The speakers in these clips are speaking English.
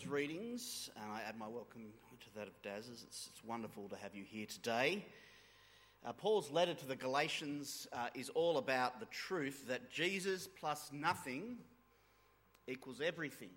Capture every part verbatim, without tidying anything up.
those readings, and I add my welcome to that of Daz's. It's, it's wonderful to have you here today. Uh, Paul's letter to the Galatians uh, is all about the truth that Jesus plus nothing equals everything.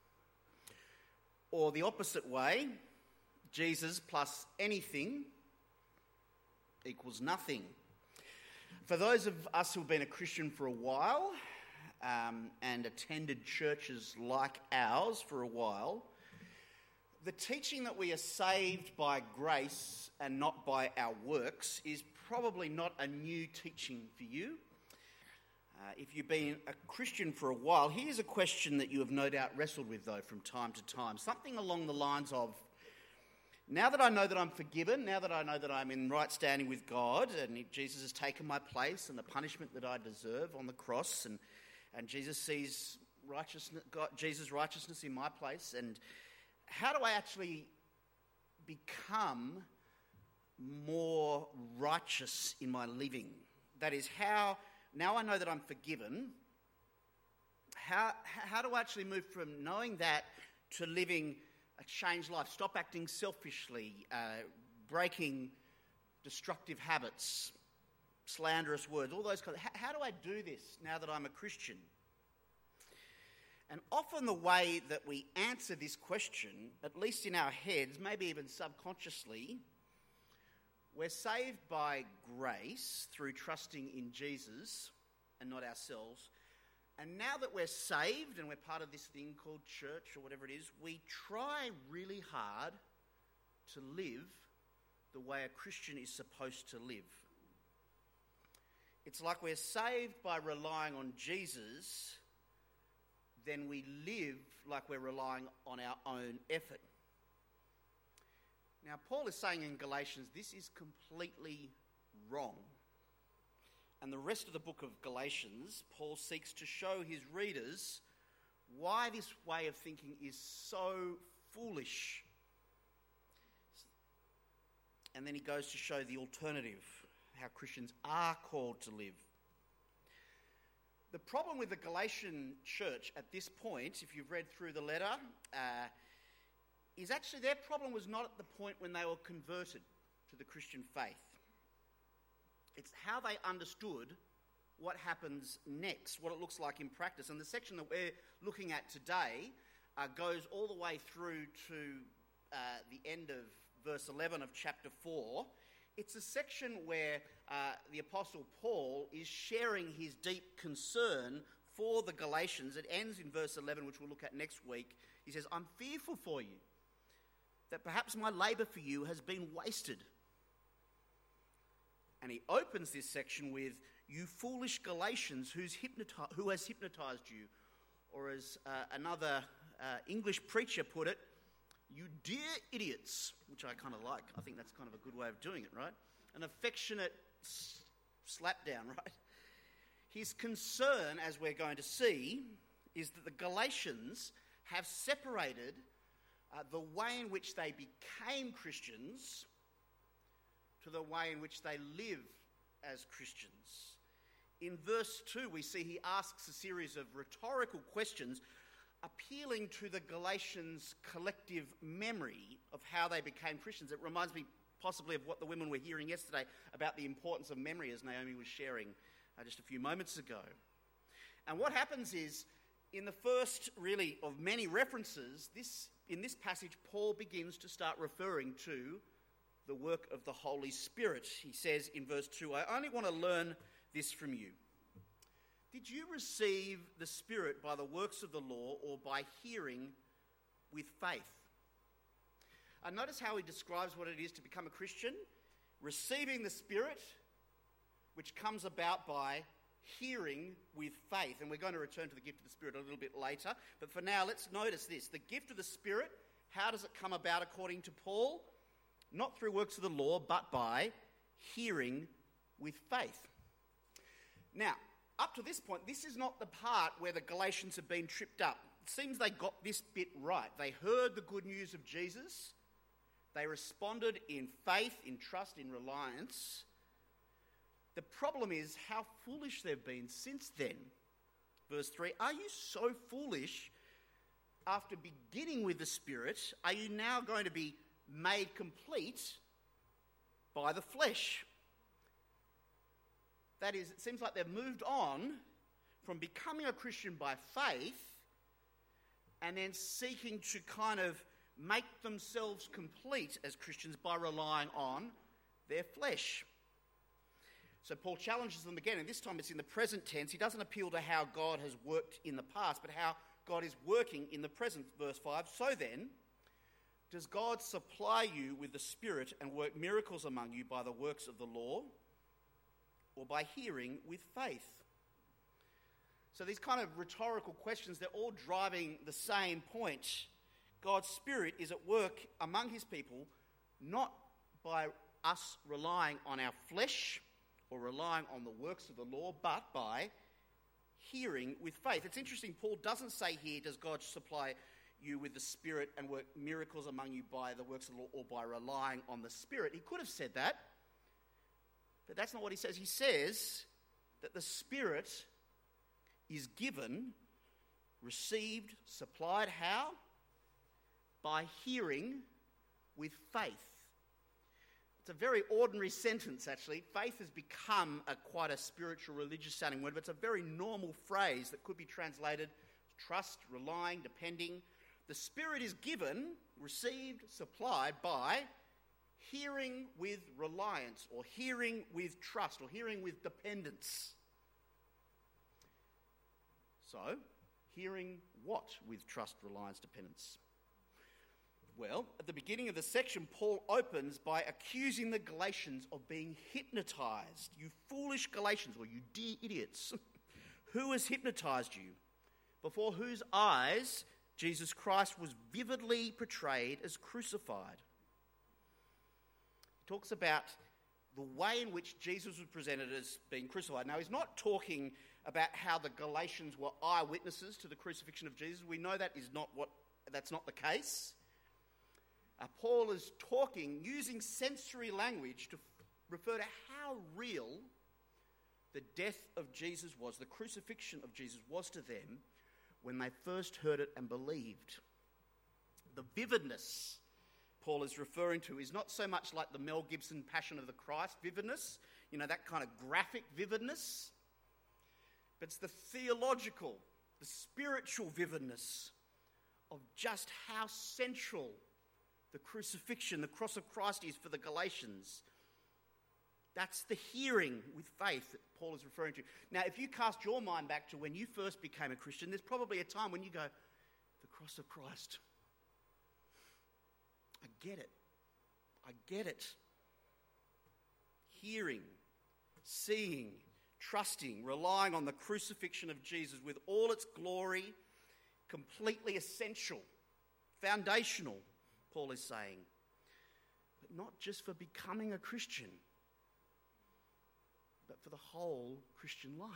Or the opposite way, Jesus plus anything equals nothing. For those of us who've been a Christian for a while um, and attended churches like ours for a while, the teaching that we are saved by grace and not by our works is probably not a new teaching for you. Uh, if you've been a Christian for a while, here's a question that you have no doubt wrestled with, though, from time to time. Something along the lines of, now that I know that I'm forgiven, now that I know that I'm in right standing with God, and Jesus has taken my place and the punishment that I deserve on the cross, and, and Jesus sees righteousness, God, Jesus' righteousness in my place, and how do I actually become more righteous in my living? That is, how, now I know that I'm forgiven, how, how do I actually move from knowing that to living a changed life? Stop acting selfishly, uh, breaking destructive habits, slanderous words, all those kinds of, how, how do I do this now that I'm a Christian? And often the way that we answer this question, at least in our heads, maybe even subconsciously, we're saved by grace through trusting in Jesus and not ourselves. And now that we're saved and we're part of this thing called church or whatever it is, we try really hard to live the way a Christian is supposed to live. It's like we're saved by relying on Jesus, then we live like we're relying on our own effort. Now, Paul is saying in Galatians, this is completely wrong. And the rest of the book of Galatians, Paul seeks to show his readers why this way of thinking is so foolish. And then he goes to show the alternative, how Christians are called to live. The problem with the Galatian church at this point, if you've read through the letter, uh, is actually their problem was not at the point when they were converted to the Christian faith. It's how they understood what happens next, what it looks like in practice. And the section that we're looking at today uh, goes all the way through to uh, the end of verse eleven of chapter four. It's a section where uh, the Apostle Paul is sharing his deep concern for the Galatians. It ends in verse eleven, which we'll look at next week. He says, I'm fearful for you, that perhaps my labour for you has been wasted. And he opens this section with, you foolish Galatians, who's hypnoti- who has hypnotised you? Or as uh, another uh, English preacher put it, you dear idiots, which I kind of like. I think that's kind of a good way of doing it, right? An affectionate s- slap down, right? His concern, as we're going to see, is that the Galatians have separated uh, the way in which they became Christians to the way in which they live as Christians. In verse two, we see he asks a series of rhetorical questions appealing to the Galatians' collective memory of how they became Christians. It reminds me possibly of what the women were hearing yesterday about the importance of memory, as Naomi was sharing uh, just a few moments ago. And what happens is, in the first, really, of many references, this in this passage, Paul begins to start referring to the work of the Holy Spirit. He says in verse two, I only want to learn this from you. Did you receive the Spirit by the works of the law or by hearing with faith? And notice how he describes what it is to become a Christian. Receiving the Spirit, which comes about by hearing with faith. And we're going to return to the gift of the Spirit a little bit later. But for now, let's notice this. The gift of the Spirit, how does it come about according to Paul? Not through works of the law, but by hearing with faith. Now, up to this point, this is not the part where the Galatians have been tripped up. It seems they got this bit right. They heard the good news of Jesus. They responded in faith, in trust, in reliance. The problem is how foolish they've been since then. Verse three, are you so foolish after beginning with the Spirit, are you now going to be made complete by the flesh? That is, it seems like they've moved on from becoming a Christian by faith and then seeking to kind of make themselves complete as Christians by relying on their flesh. So Paul challenges them again, and this time it's in the present tense. He doesn't appeal to how God has worked in the past, but how God is working in the present. Verse five, so then, does God supply you with the Spirit and work miracles among you by the works of the law, or by hearing with faith? So these kind of rhetorical questions, they're all driving the same point. God's Spirit is at work among his people, not by us relying on our flesh or relying on the works of the law, but by hearing with faith. It's interesting, Paul doesn't say here, does God supply you with the Spirit and work miracles among you by the works of the law or by relying on the Spirit. He could have said that, but that's not what he says. He says that the Spirit is given, received, supplied. How? By hearing with faith. It's a very ordinary sentence, actually. Faith has become a quite a spiritual, religious sounding word, but it's a very normal phrase that could be translated trust, relying, depending. The Spirit is given, received, supplied by hearing with reliance, or hearing with trust, or hearing with dependence. So, hearing what with trust, reliance, dependence? Well, at the beginning of the section, Paul opens by accusing the Galatians of being hypnotized. You foolish Galatians, or you dear idiots. Who has hypnotized you? Before whose eyes Jesus Christ was vividly portrayed as crucified. He talks about the way in which Jesus was presented as being crucified. Now, he's not talking about how the Galatians were eyewitnesses to the crucifixion of Jesus. We know that is not what that's not the case. Uh, Paul is talking, using sensory language to f- refer to how real the death of Jesus was, the crucifixion of Jesus was to them when they first heard it and believed. The vividness Paul is referring to is not so much like the Mel Gibson Passion of the Christ vividness, you know, that kind of graphic vividness, but it's the theological, the spiritual vividness of just how central the crucifixion, the cross of Christ is for the Galatians. That's the hearing with faith that Paul is referring to. Now, if you cast your mind back to when you first became a Christian, there's probably a time when you go, the cross of Christ. I get it. I get it. Hearing, seeing, trusting, relying on the crucifixion of Jesus with all its glory, completely essential, foundational, Paul is saying. But not just for becoming a Christian, but for the whole Christian life.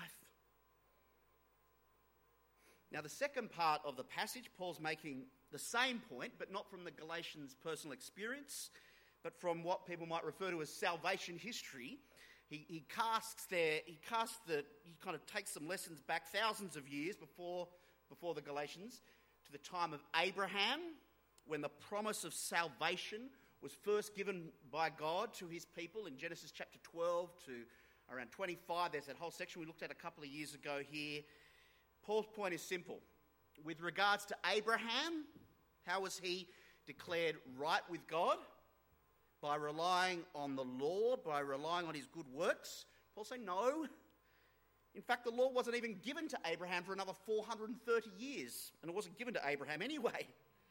Now, the second part of the passage, Paul's making the same point, but not from the Galatians' personal experience, but from what people might refer to as salvation history. He, he casts their, he casts the, he kind of takes some lessons back thousands of years before, before the Galatians to the time of Abraham, when the promise of salvation was first given by God to his people in Genesis chapter twelve to around twenty-five. There's that whole section we looked at a couple of years ago here. Paul's point is simple. With regards to Abraham, how was he declared right with God? By relying on the law, by relying on his good works? Paul saying no. In fact, the law wasn't even given to Abraham for another four hundred thirty years, and it wasn't given to Abraham anyway.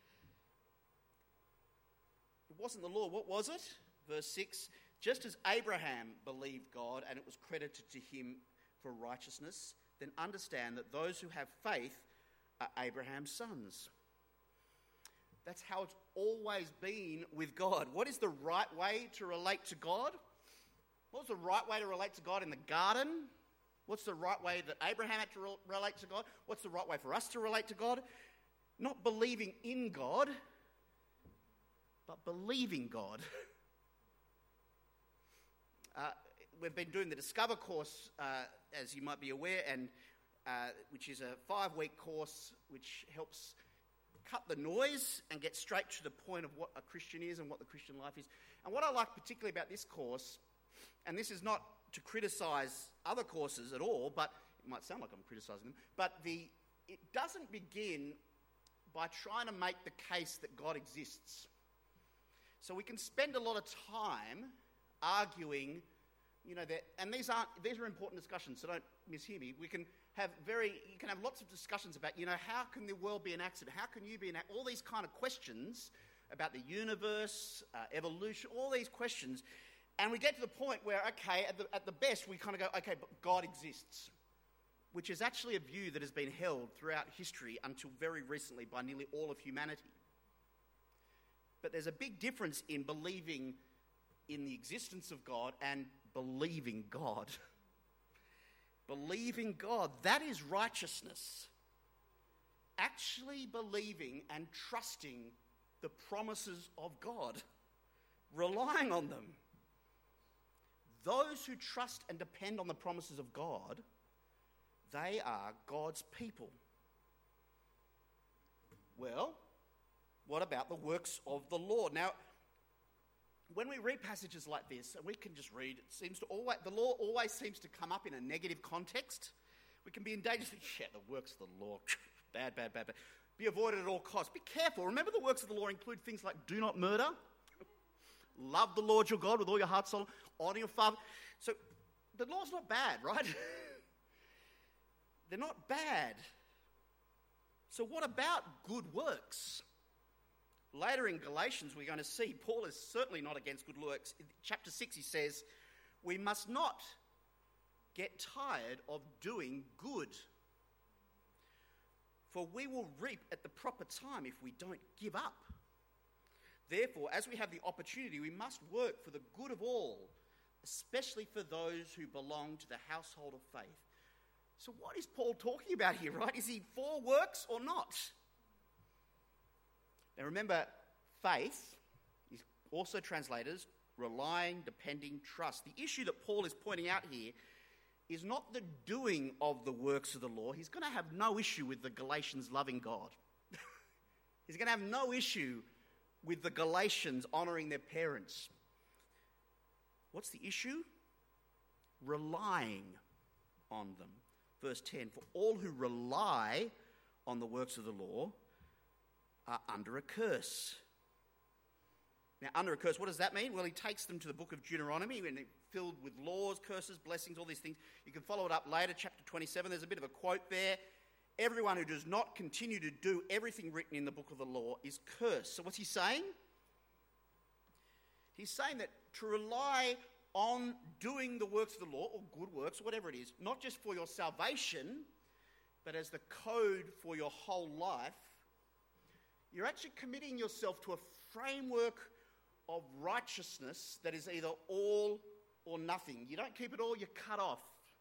It wasn't the law. What was it? Verse six, just as Abraham believed God and it was credited to him for righteousness, then understand that those who have faith are Abraham's sons. That's how it's always been with God. What is the right way to relate to God? What was the right way to relate to God in the garden? What's the right way that Abraham had to re- relate to God? What's the right way for us to relate to God? Not believing in God, but believing God. uh, we've been doing the Discover course, uh, as you might be aware, and uh, which is a five-week course which helps cut the noise and get straight to the point of what a Christian is and what the Christian life is. And what I like particularly about this course, and this is not to criticise other courses at all, but it might sound like I'm criticising them, but the it doesn't begin by trying to make the case that God exists. So we can spend a lot of time arguing, you know, that, and these aren't these are important discussions, so don't mishear me. We can have very, you can have lots of discussions about, you know, how can the world be an accident? How can you be an accident? All these kind of questions about the universe, uh, evolution, all these questions. And we get to the point where, okay, at the, at the best, we kind of go, okay, but God exists, which is actually a view that has been held throughout history until very recently by nearly all of humanity. But there's a big difference in believing in the existence of God and believing God. Believing God, that is righteousness. Actually believing and trusting the promises of God, relying on them. Those who trust and depend on the promises of God, they are God's people. Well, what about the works of the law? Now, when we read passages like this, and we can just read, it seems to always, the law always seems to come up in a negative context. We can be in danger to think, yeah, the works of the law, bad, bad, bad, bad. Be avoided at all costs. Be careful. Remember, the works of the law include things like do not murder, love the Lord your God with all your heart, soul, honour your father. So the law's not bad, right? They're not bad. So what about good works? Later in Galatians, we're going to see Paul is certainly not against good works. In chapter six, he says, we must not get tired of doing good, for we will reap at the proper time if we don't give up. Therefore, as we have the opportunity, we must work for the good of all, especially for those who belong to the household of faith. So what is Paul talking about here, right? Is he for works or not? Now remember, faith is also translated as relying, depending, trust. The issue that Paul is pointing out here is not the doing of the works of the law. He's going to have no issue with the Galatians loving God. He's going to have no issue with the Galatians honouring their parents. What's the issue? Relying on them. Verse ten, for all who rely on the works of the law are under a curse. Now, under a curse, what does that mean? Well, he takes them to the book of Deuteronomy, when it's filled with laws, curses, blessings, all these things. You can follow it up later, chapter twenty-seven. There's a bit of a quote there. Everyone who does not continue to do everything written in the book of the law is cursed. So what's he saying? He's saying that to rely on doing the works of the law, or good works, whatever it is, not just for your salvation, but as the code for your whole life, you're actually committing yourself to a framework of righteousness that is either all or nothing. You don't keep it all, you cut off.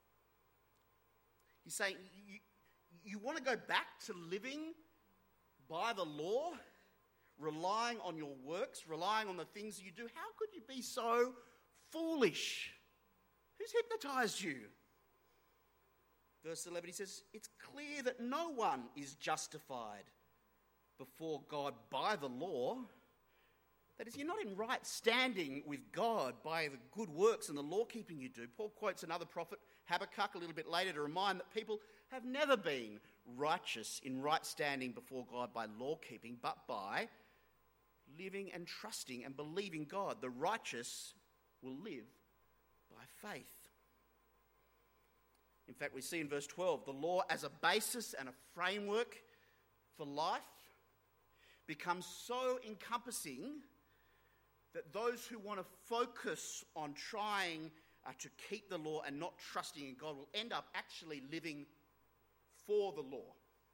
He's saying you, you want to go back to living by the law, relying on your works, relying on the things you do. How could you be so foolish? Who's hypnotized you? Verse eleven, he says, it's clear that no one is justified before God by the law. That is, you're not in right standing with God by the good works and the law-keeping you do. Paul quotes another prophet, Habakkuk, a little bit later to remind that people have never been righteous in right standing before God by law-keeping, but by living and trusting and believing God. The righteous will live by faith. In fact, we see in verse twelve, the law as a basis and a framework for life becomes so encompassing that those who want to focus on trying uh, to keep the law and not trusting in God will end up actually living for the law.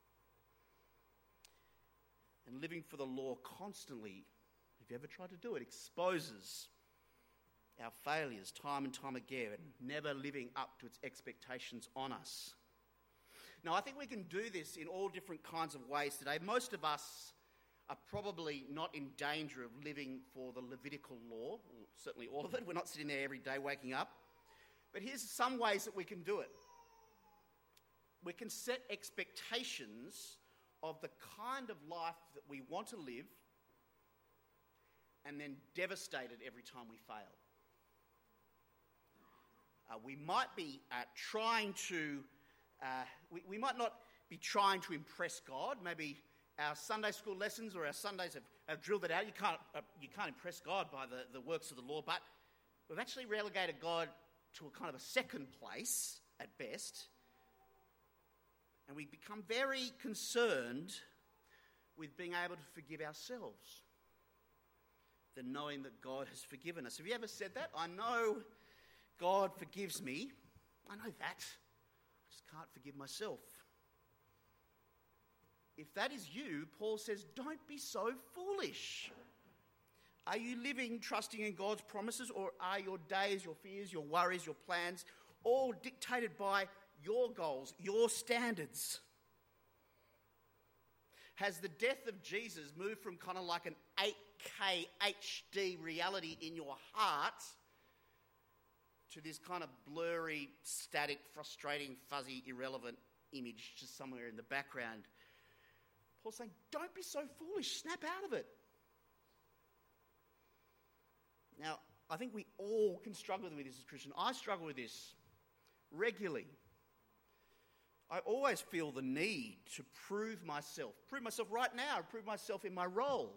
And living for the law constantly, if you ever tried to do it, exposes our failures time and time again, never living up to its expectations on us. Now, I think we can do this in all different kinds of ways today. Most of us are probably not in danger of living for the Levitical law, or certainly all of it. We're not sitting there every day waking up. But here's some ways that we can do it. We can set expectations of the kind of life that we want to live and then devastated every time we fail. Uh, we might be uh, trying to, uh, we, we might not be trying to impress God. Maybe our Sunday school lessons or our Sundays have, have drilled it out. You can't, uh, you can't impress God by the, the works of the law, but we've actually relegated God to a kind of a second place at best. And we become very concerned with being able to forgive ourselves than knowing that God has forgiven us. Have you ever said that? I know God forgives me. I know that. I just can't forgive myself. If that is you, Paul says, don't be so foolish. Are you living trusting in God's promises, or are your days, your fears, your worries, your plans all dictated by your goals, your standards? Has the death of Jesus moved from kind of like an eight K H D reality in your heart to this kind of blurry, static, frustrating, fuzzy, irrelevant image just somewhere in the background? Paul's saying, don't be so foolish, snap out of it. Now, I think we all can struggle with this as Christians. I struggle with this regularly. I always feel the need to prove myself, prove myself right now, prove myself in my role.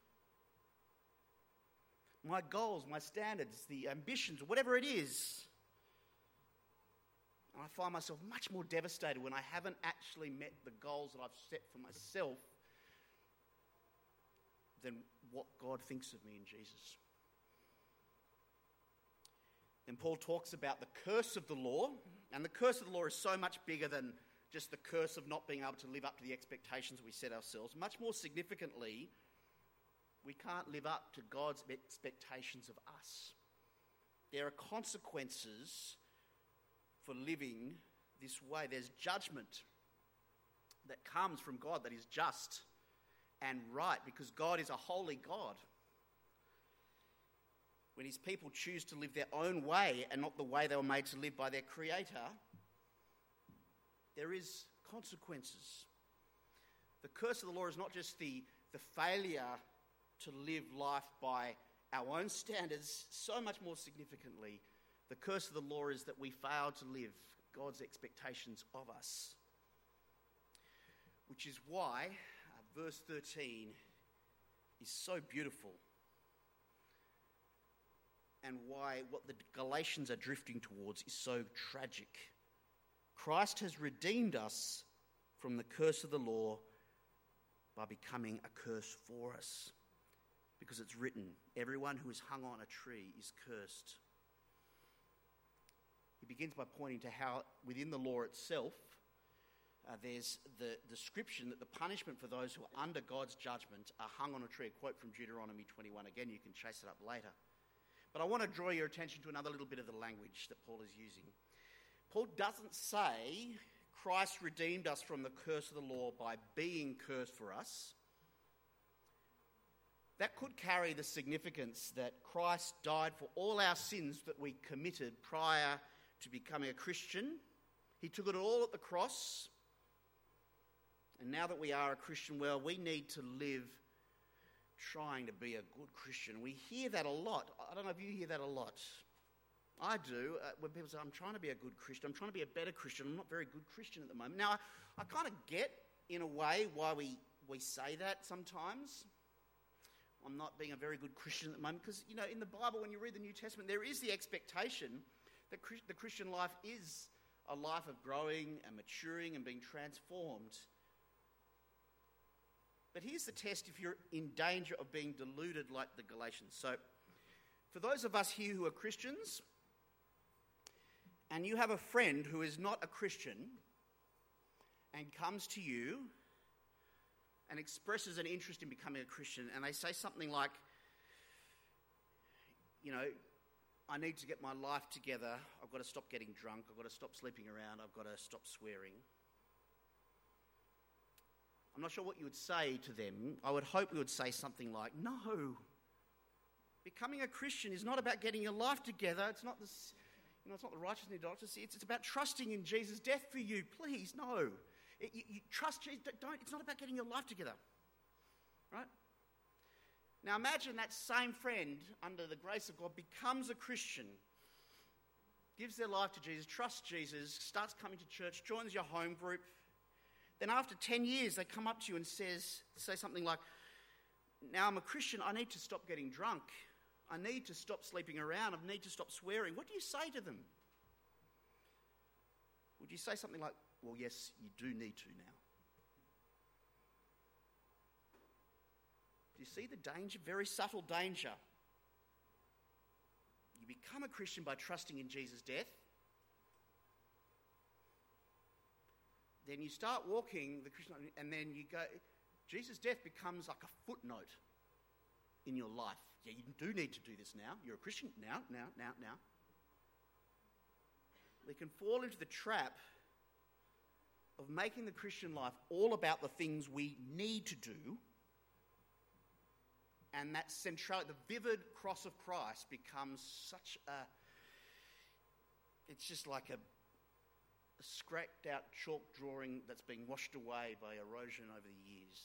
My goals, my standards, the ambitions, whatever it is. And I find myself much more devastated when I haven't actually met the goals that I've set for myself than what God thinks of me in Jesus. Then Paul talks about the curse of the law, and the curse of the law is so much bigger than just the curse of not being able to live up to the expectations we set ourselves. Much more significantly, we can't live up to God's expectations of us. There are consequences for living this way. There's judgment that comes from God that is just and right, because God is a holy God. When his people choose to live their own way and not the way they were made to live by their Creator, there is consequences. The curse of the law is not just the, the failure to live life by our own standards. So much more significantly, the curse of the law is that we fail to live God's expectations of us. Which is why uh, verse thirteen is so beautiful, and why what the Galatians are drifting towards is so tragic. Christ has redeemed us from the curse of the law by becoming a curse for us. Because it's written, everyone who is hung on a tree is cursed. He begins by pointing to how within the law itself, uh, there's the description that the punishment for those who are under God's judgment are hung on a tree. A quote from Deuteronomy twenty-one. Again, you can chase it up later. But I want to draw your attention to another little bit of the language that Paul is using. Paul doesn't say Christ redeemed us from the curse of the law by being cursed for us. That could carry the significance that Christ died for all our sins that we committed prior to becoming a Christian. He took it all at the cross. And now that we are a Christian, well, we need to live trying to be a good Christian. We hear that a lot. I don't know if you hear that a lot. I do. Uh, when people say, I'm trying to be a good Christian, I'm trying to be a better Christian, I'm not a very good Christian at the moment. Now, I, I kind of get, in a way, why we, we say that sometimes. I'm not being a very good Christian at the moment because, you know, in the Bible, when you read the New Testament, there is the expectation that the Christian life is a life of growing and maturing and being transformed. But here's the test if you're in danger of being deluded like the Galatians. So, for those of us here who are Christians, and you have a friend who is not a Christian and comes to you and expresses an interest in becoming a Christian, and they say something like, you know, I need to get my life together, I've got to stop getting drunk, I've got to stop sleeping around, I've got to stop swearing. I'm not sure what you would say to them. I would hope we would say something like, no, becoming a Christian is not about getting your life together, it's not this, you know, it's not the righteousness of doctrine, it's, it's about trusting in Jesus' death for you, please, no. It, you, you trust Jesus. Don't, it's not about getting your life together. Right? Now imagine that same friend, under the grace of God, becomes a Christian, gives their life to Jesus, trusts Jesus, starts coming to church, joins your home group. Then after ten years, they come up to you and says, say something like, now I'm a Christian, I need to stop getting drunk. I need to stop sleeping around. I need to stop swearing. What do you say to them? Would you say something like, well, yes, you do need to now? Do you see the danger? Very subtle danger. You become a Christian by trusting in Jesus' death. Then you start walking the Christian, and then you go, Jesus' death becomes like a footnote in your life. Yeah, you do need to do this now. You're a Christian now, now, now, now. We can fall into the trap of making the Christian life all about the things we need to do, and that central, the vivid cross of Christ becomes such a, it's just like a, a scrapped out chalk drawing that's being washed away by erosion over the years.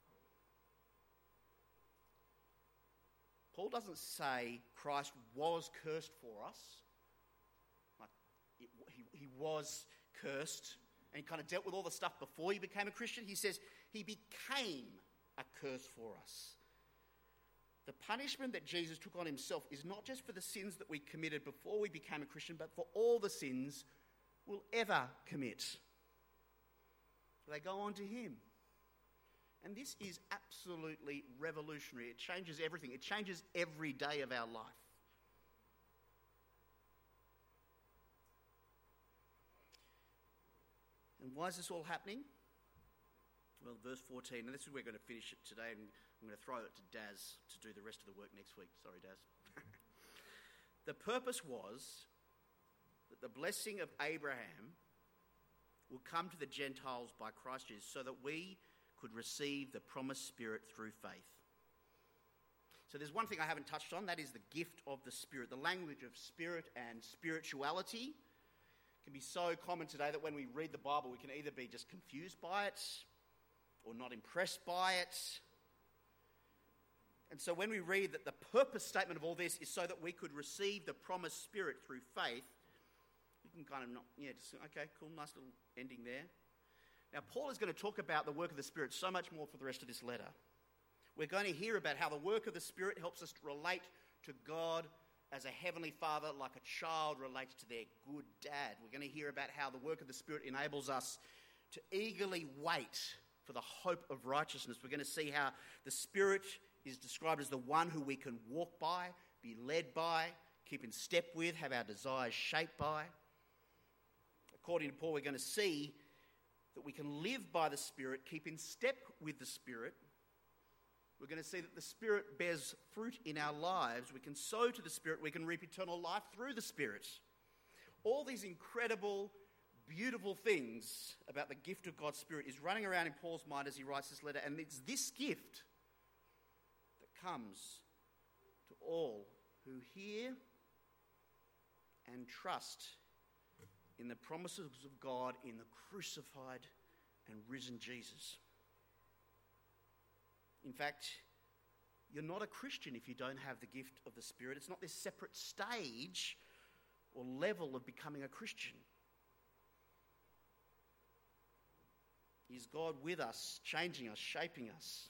Paul doesn't say Christ was cursed for us. Like it, he, he was cursed and he kind of dealt with all the stuff before he became a Christian. He says he became a curse for us. The punishment that Jesus took on himself is not just for the sins that we committed before we became a Christian, but for all the sins we'll ever commit. They go on to him. And this is absolutely revolutionary. It changes everything. It changes every day of our life. And why is this all happening? Well, verse fourteen, and this is where we're going to finish it today, and I'm going to throw it to Daz to do the rest of the work next week. Sorry, Daz. The purpose was that the blessing of Abraham will come to the Gentiles by Christ Jesus, so that we could receive the promised Spirit through faith. So there's one thing I haven't touched on, that is the gift of the Spirit. The language of spirit and spirituality can be so common today that when we read the Bible, we can either be just confused by it or not impressed by it. And so when we read that the purpose statement of all this is so that we could receive the promised Spirit through faith, you can kind of not, yeah, just, okay, cool, nice little ending there. Now, Paul is going to talk about the work of the Spirit so much more for the rest of this letter. We're going to hear about how the work of the Spirit helps us to relate to God as a heavenly father, like a child relates to their good dad. We're going to hear about how the work of the Spirit enables us to eagerly wait for the hope of righteousness. We're going to see how the Spirit is described as the one who we can walk by, be led by, keep in step with, have our desires shaped by. According to Paul, we're going to see that we can live by the Spirit, keep in step with the Spirit. We're going to see that the Spirit bears fruit in our lives. We can sow to the Spirit. We can reap eternal life through the Spirit. All these incredible, beautiful things about the gift of God's Spirit is running around in Paul's mind as he writes this letter. And it's this gift that comes to all who hear and trust in the promises of God in the crucified and risen Jesus. In fact, you're not a Christian if you don't have the gift of the Spirit. It's not this separate stage or level of becoming a Christian. Is God with us, changing us, shaping us?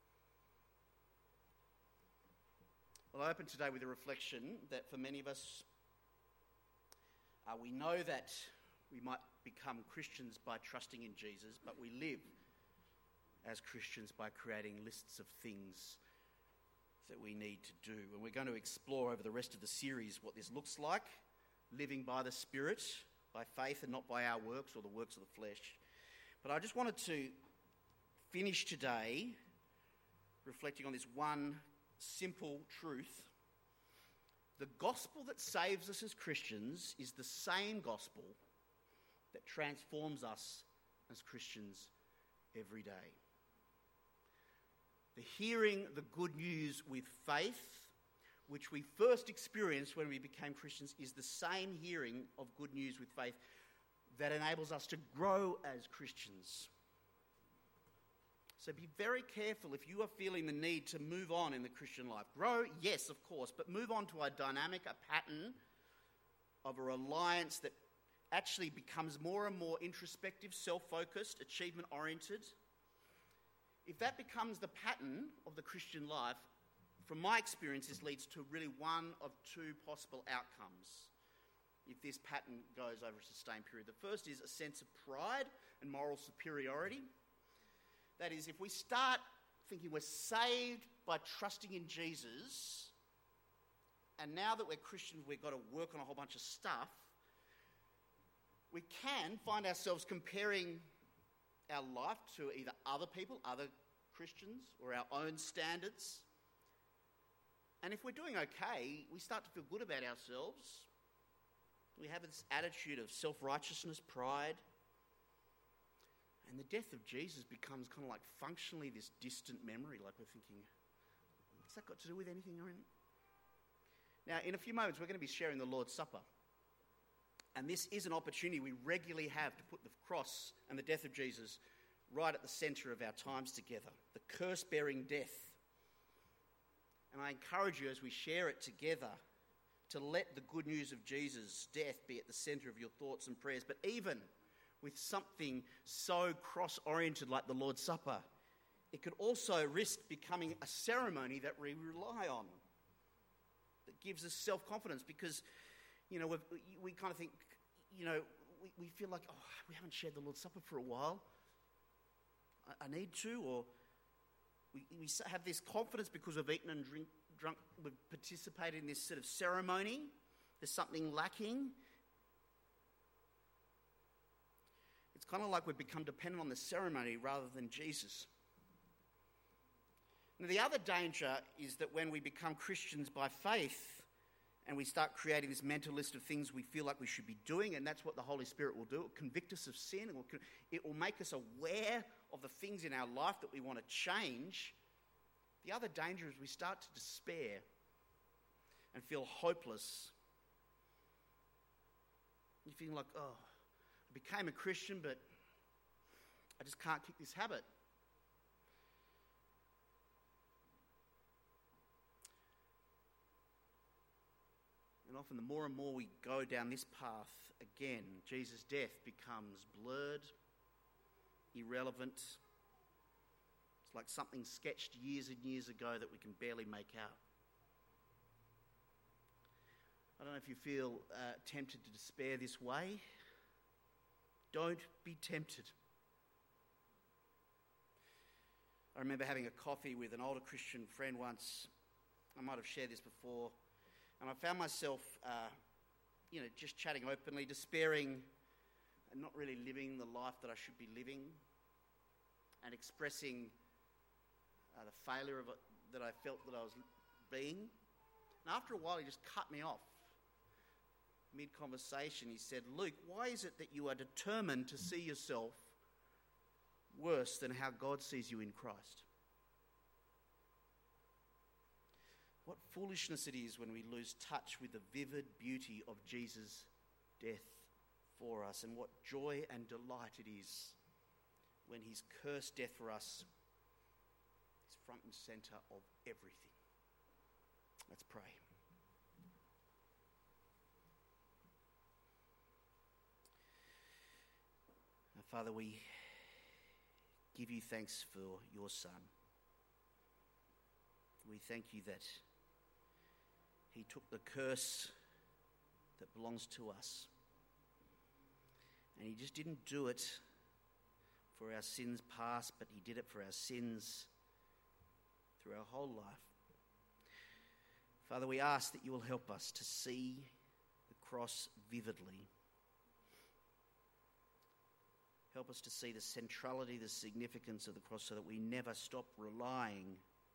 Well, I open today with a reflection that for many of us, Uh, we know that we might become Christians by trusting in Jesus, but we live as Christians by creating lists of things that we need to do. And we're going to explore over the rest of the series what this looks like, living by the Spirit, by faith and not by our works or the works of the flesh. But I just wanted to finish today reflecting on this one simple truth. The gospel that saves us as Christians is the same gospel that transforms us as Christians every day. The hearing the good news with faith, which we first experienced when we became Christians, is the same hearing of good news with faith that enables us to grow as Christians. So be very careful if you are feeling the need to move on in the Christian life. Grow, yes, of course, but move on to a dynamic, a pattern of a reliance that actually becomes more and more introspective, self-focused, achievement-oriented. If that becomes the pattern of the Christian life, from my experience, this leads to really one of two possible outcomes if this pattern goes over a sustained period. The first is a sense of pride and moral superiority. That is, if we start thinking we're saved by trusting in Jesus, and now that we're Christians, we've got to work on a whole bunch of stuff, we can find ourselves comparing our life to either other people, other Christians, or our own standards. And if we're doing okay, we start to feel good about ourselves. We have this attitude of self-righteousness, pride. And the death of Jesus becomes kind of like functionally this distant memory, like we're thinking, what's that got to do with anything? Now, in a few moments, we're going to be sharing the Lord's Supper. And this is an opportunity we regularly have to put the cross and the death of Jesus right at the centre of our times together, the curse-bearing death. And I encourage you as we share it together to let the good news of Jesus' death be at the centre of your thoughts and prayers. But even with something so cross-oriented like the Lord's Supper, it could also risk becoming a ceremony that we rely on, that gives us self-confidence because, you know, we we kind of think, you know, we, we feel like, oh, we haven't shared the Lord's Supper for a while. I, I need to, or we, we have this confidence because we've eaten and drink, drunk, we've participated in this sort of ceremony. There's something lacking. It's kind of like we've become dependent on the ceremony rather than Jesus. Now, the other danger is that when we become Christians by faith and we start creating this mental list of things we feel like we should be doing, and that's what the Holy Spirit will do. It will convict us of sin. It will, it will make us aware of the things in our life that we want to change. The other danger is we start to despair and feel hopeless. You feel like, oh, I became a Christian, but I just can't kick this habit. And often the more and more we go down this path, again, Jesus' death becomes blurred, irrelevant. It's like something sketched years and years ago that we can barely make out. I don't know if you feel uh, tempted to despair this way. Don't be tempted. I remember having a coffee with an older Christian friend once. I might have shared this before. And I found myself, uh, you know, just chatting openly, despairing and not really living the life that I should be living, and expressing uh, the failure of it that I felt that I was being. And after a while, he just cut me off. Mid-conversation, he said, "Luke, why is it that you are determined to see yourself worse than how God sees you in Christ? What foolishness it is when we lose touch with the vivid beauty of Jesus' death for us, and what joy and delight it is when his cursed death for us is front and centre of everything." Let's pray. Father, we give you thanks for your Son. We thank you that he took the curse that belongs to us, and he just didn't do it for our sins past, but he did it for our sins through our whole life. Father, we ask that you will help us to see the cross vividly. Help us to see the centrality, the significance of the cross, so that we never stop relying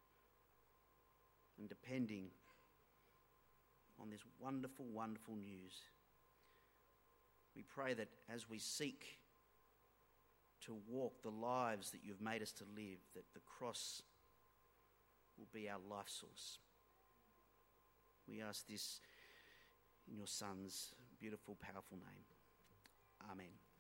and depending on this wonderful, wonderful news. We pray that as we seek to walk the lives that you've made us to live, that the cross will be our life source. We ask this in your Son's beautiful, powerful name. Amen.